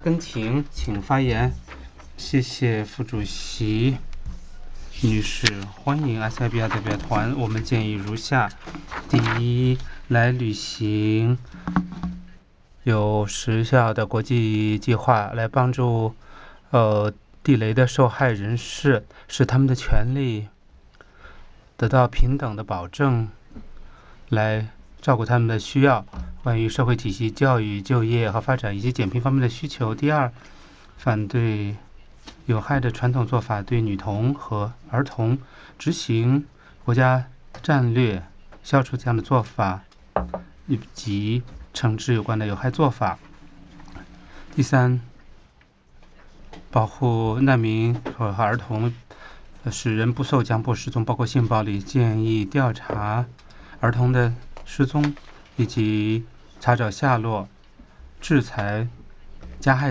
根廷，请发言。谢谢副主席女士，欢迎埃塞俄比亚代表团。我们建议如下：第一，来履行有时效的国际计划，来帮助地雷的受害人士，使他们的权利得到平等的保证，来照顾他们的需要，关于社会体系、教育、就业和发展以及减贫方面的需求。第二，反对有害的传统做法，对女童和儿童执行国家战略，消除这样的做法，以及惩治有关的有害做法。第三，保护难民和儿童，使人不受强迫失踪，包括性暴力，建议调查儿童的失踪以及查找下落，制裁加害